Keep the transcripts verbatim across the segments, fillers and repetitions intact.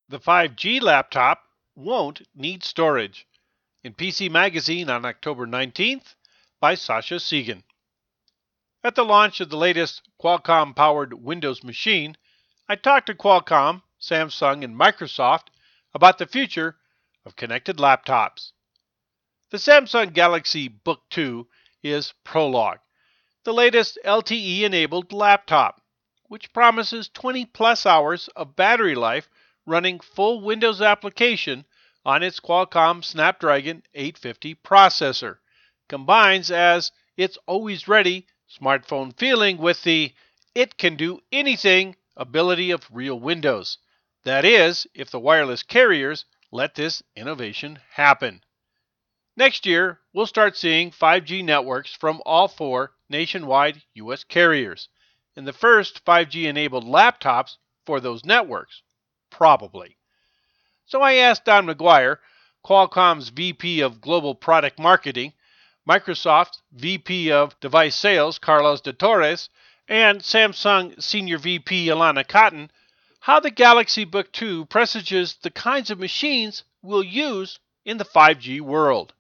The five G laptop won't need storage. In P C Magazine on October nineteenth by Sasha Segan. At the launch of the latest Qualcomm-powered Windows machine, I talked to Qualcomm, Samsung, and Microsoft about the future of connected laptops. The Samsung Galaxy Book two is Prologue, the latest L T E-enabled laptop, which promises twenty plus hours of battery life running full Windows application on its Qualcomm Snapdragon eight fifty processor, combines as its always ready smartphone feeling with the it can do anything ability of real Windows. That is, if the wireless carriers let this innovation happen. Next year, we'll start seeing five G networks from all four nationwide U S carriers, and the first five G enabled laptops for those networks. Probably. So I asked Don McGuire, Qualcomm's V P of Global Product Marketing, Microsoft's V P of Device Sales, Carlos de Torres, and Samsung Senior V P, Alana Cotton, how the Galaxy Book two presages the kinds of machines we'll use in the five G world.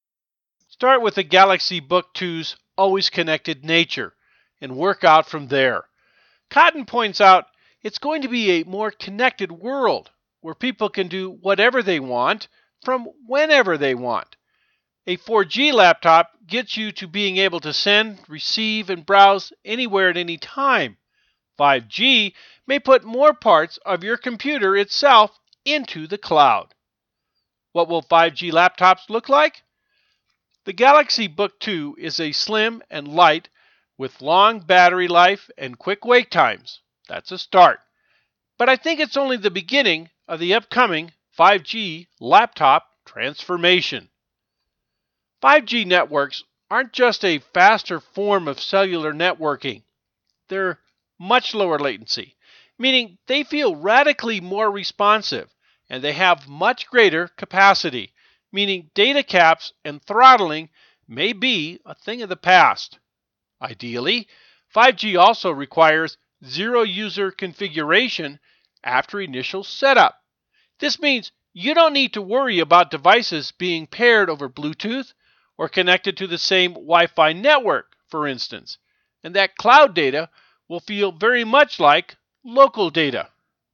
Start with the Galaxy Book two's always connected nature and work out from there. Cotton points out it's going to be a more connected world where people can do whatever they want from whenever they want. A four G laptop gets you to being able to send, receive, and browse anywhere at any time. five G may put more parts of your computer itself into the cloud. What will five G laptops look like? The Galaxy Book two is a slim and light with long battery life and quick wait times. That's a start. But I think it's only the beginning of the upcoming five G laptop transformation. five G networks aren't just a faster form of cellular networking. They're much lower latency, meaning they feel radically more responsive, and they have much greater capacity, meaning data caps and throttling may be a thing of the past. Ideally, five G also requires zero user configuration after initial setup. This means you don't need to worry about devices being paired over Bluetooth or connected to the same Wi-Fi network, for instance, and that cloud data will feel very much like local data.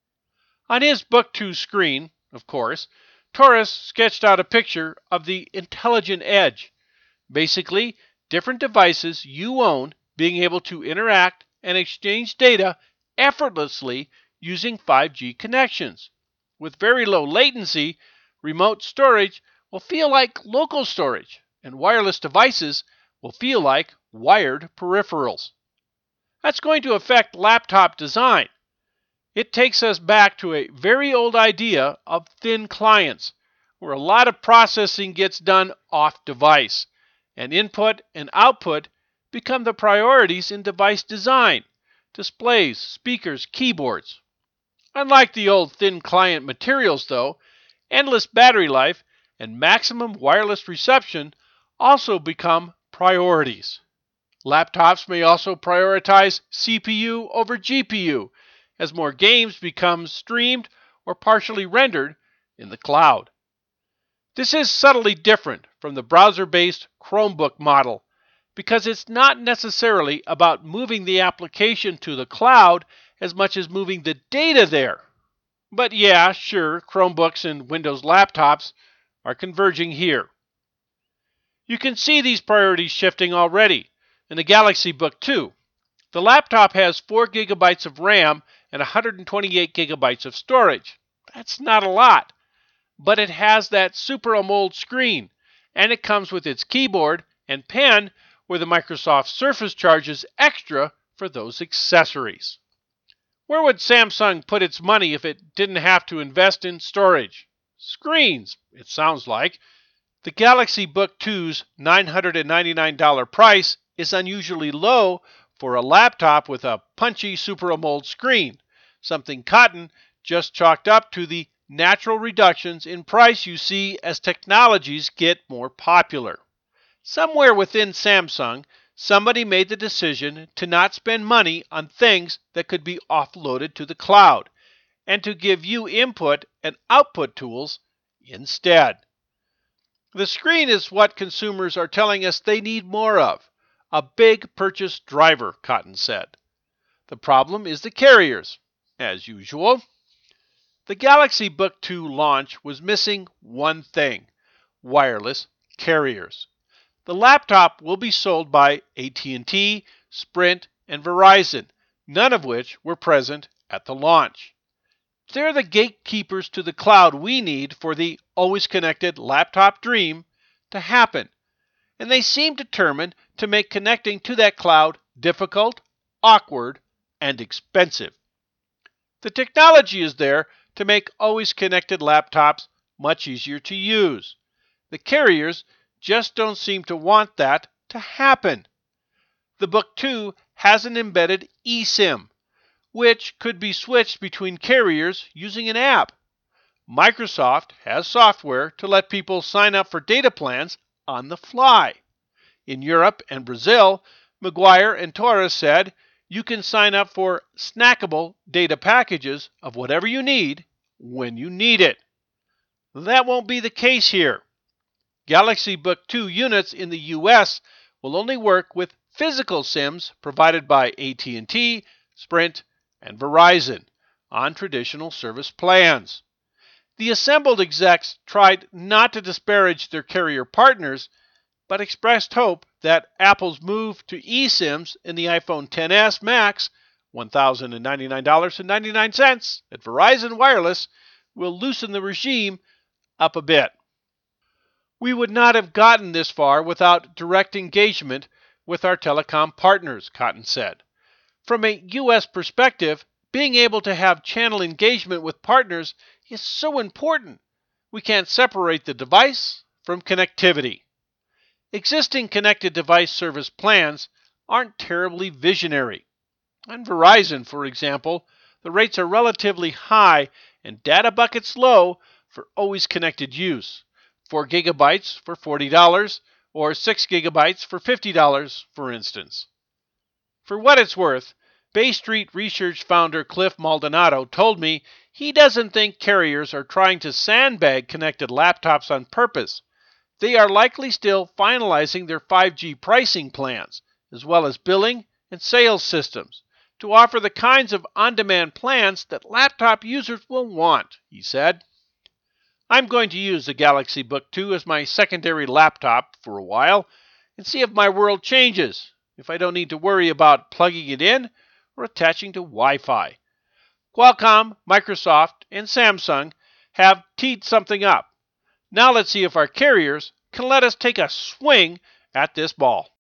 On his Book two screen, of course, Torres sketched out a picture of the intelligent edge. Basically, different devices you own being able to interact and exchange data effortlessly using five G connections. With very low latency, remote storage will feel like local storage, and wireless devices will feel like wired peripherals. That's going to affect laptop design. It takes us back to a very old idea of thin clients, where a lot of processing gets done off-device, and input and output become the priorities in device design: displays, speakers, keyboards. Unlike the old thin client materials, though, endless battery life and maximum wireless reception also become priorities. Laptops may also prioritize C P U over G P U as more games become streamed or partially rendered in the cloud. This is subtly different from the browser-based Chromebook model because it's not necessarily about moving the application to the cloud as much as moving the data there. But yeah, sure, Chromebooks and Windows laptops are converging here. You can see these priorities shifting already in the Galaxy Book two. The laptop has four gigabytes of RAM and one hundred twenty-eight gigabytes of storage. That's not a lot, but it has that Super AMOLED screen, and it comes with its keyboard and pen where the Microsoft Surface charges extra for those accessories. Where would Samsung put its money if it didn't have to invest in storage? Screens, it sounds like. The Galaxy Book two's nine hundred ninety-nine dollars price is unusually low for a laptop with a punchy Super AMOLED screen, something Cotton just chalked up to the natural reductions in price you see as technologies get more popular. Somewhere within Samsung, somebody made the decision to not spend money on things that could be offloaded to the cloud, and to give you input and output tools instead. The screen is what consumers are telling us they need more of. A big purchase driver, Cotton said. The problem is the carriers, as usual. The Galaxy Book two launch was missing one thing: wireless carriers. The laptop will be sold by A T and T, Sprint, and Verizon, none of which were present at the launch. They're the gatekeepers to the cloud we need for the always connected laptop dream to happen, and they seem determined to make connecting to that cloud difficult, awkward, and expensive. The technology is there to make always connected laptops much easier to use. The carriers just don't seem to want that to happen. The Book two has an embedded eSIM, which could be switched between carriers using an app. Microsoft has software to let people sign up for data plans on the fly. In Europe and Brazil, McGuire and Torres said you can sign up for snackable data packages of whatever you need when you need it. That won't be the case here. Galaxy Book two units in the U S will only work with physical SIMs provided by A T and T, Sprint, and Verizon on traditional service plans. The assembled execs tried not to disparage their carrier partners, but expressed hope that Apple's move to eSIMs in the iPhone X S Max, one thousand ninety-nine dollars and ninety-nine cents at Verizon Wireless, will loosen the regime up a bit. We would not have gotten this far without direct engagement with our telecom partners, Cotton said. From a U S perspective, being able to have channel engagement with partners is so important. We can't separate the device from connectivity. Existing connected device service plans aren't terribly visionary. On Verizon, for example, the rates are relatively high and data buckets low for always connected use. four gigabytes for forty dollars or six gigabytes for fifty dollars, for instance. For what it's worth, Bay Street Research founder Cliff Maldonado told me he doesn't think carriers are trying to sandbag connected laptops on purpose. They are likely still finalizing their five G pricing plans, as well as billing and sales systems, to offer the kinds of on-demand plans that laptop users will want, he said. I'm going to use the Galaxy Book two as my secondary laptop for a while and see if my world changes, if I don't need to worry about plugging it in or attaching to Wi-Fi. Qualcomm, Microsoft, and Samsung have teed something up. Now let's see if our carriers can let us take a swing at this ball.